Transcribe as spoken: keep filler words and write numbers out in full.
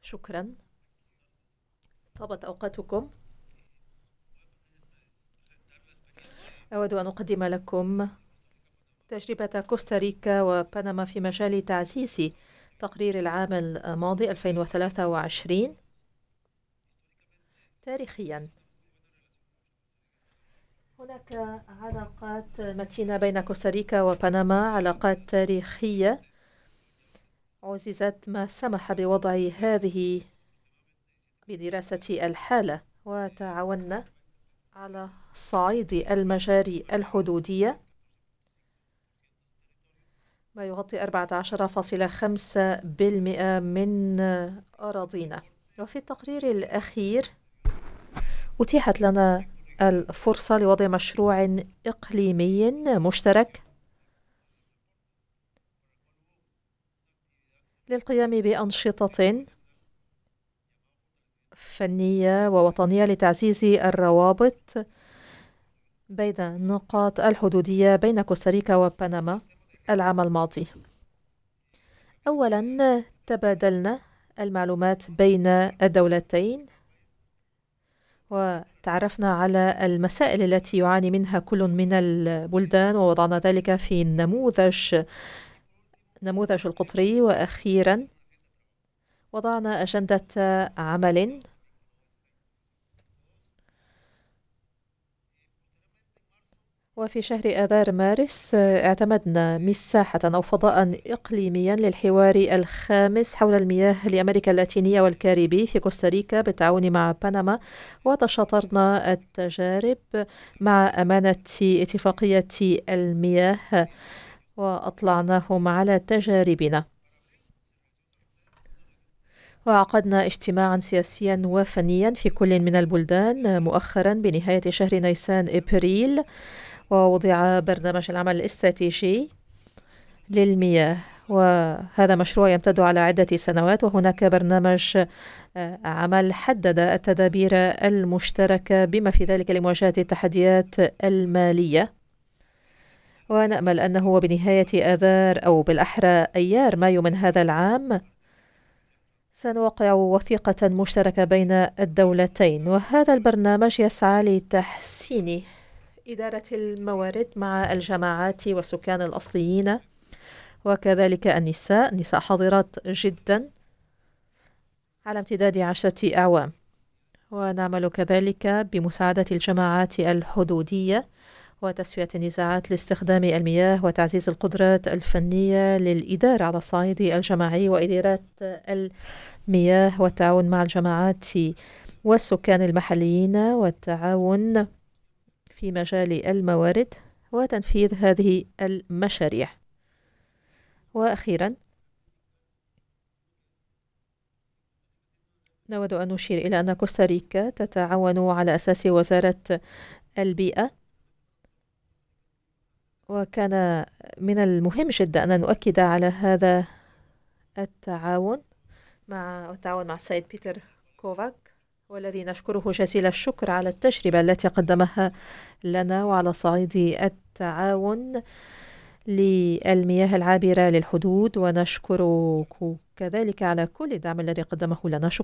شكرا. طابت أوقاتكم. أود أن أقدم لكم تجربة كوستاريكا وبنما في مجال تعزيز تقرير العام الماضي ألفين وثلاثة وعشرين. تاريخيا هناك علاقات متينة بين كوستاريكا وبنما، علاقات تاريخية عززت ما سمح بوضع هذه بدراسة الحالة، وتعاوننا على صعيد المجاري الحدودية ما يغطي أربعة عشر فاصلة خمسة بالمئة من أراضينا. وفي التقرير الأخير أتيحت لنا الفرصة لوضع مشروع إقليمي مشترك للقيام بأنشطة فنية ووطنية لتعزيز الروابط بين النقاط الحدودية بين كوستاريكا وبنما العام الماضي. أولا، تبادلنا المعلومات بين الدولتين وتعرفنا على المسائل التي يعاني منها كل من البلدان، ووضعنا ذلك في النموذج نموذج القطري. وأخيرا وضعنا أجندة عمل وفي شهر آذار مارس اعتمدنا مساحة أو فضاء إقليميا للحوار الخامس حول المياه لأمريكا اللاتينية والكاريبي في كوستاريكا بالتعاون مع بنما، وتشاطرنا التجارب مع أمانة اتفاقية المياه وأطلعناهم على تجاربنا. وعقدنا اجتماعا سياسيا وفنيا في كل من البلدان مؤخرا بنهاية شهر نيسان إبريل، ووضع برنامج العمل الاستراتيجي للمياه، وهذا مشروع يمتد على عدة سنوات. وهناك برنامج عمل حدد التدابير المشتركة بما في ذلك لمواجهة التحديات المالية، ونأمل أنه بنهاية آذار أو بالأحرى أيار مايو من هذا العام سنوقع وثيقة مشتركة بين الدولتين. وهذا البرنامج يسعى لتحسين إدارة الموارد مع الجماعات والسكان الأصليين وكذلك النساء نساء حاضرات جدا على امتداد عشرة أعوام. ونعمل كذلك بمساعدة الجماعات الحدودية وتسوية النزاعات لاستخدام المياه وتعزيز القدرات الفنية للإدارة على الصعيد الجماعي وإدارة المياه والتعاون مع الجماعات والسكان المحليين والتعاون في مجال الموارد وتنفيذ هذه المشاريع. وأخيرا نود أن نشير إلى أن كوستاريكا تتعاون على أساس وزارة البيئة، وكان من المهم جدا أن نؤكد على هذا التعاون مع التعاون مع السيد بيتر كوفاك، والذي نشكره جزيل الشكر على التجربة التي قدمها لنا وعلى صعيد التعاون للمياه العابرة للحدود. ونشكرك كذلك على كل الدعم الذي قدمه لنا. شكرا.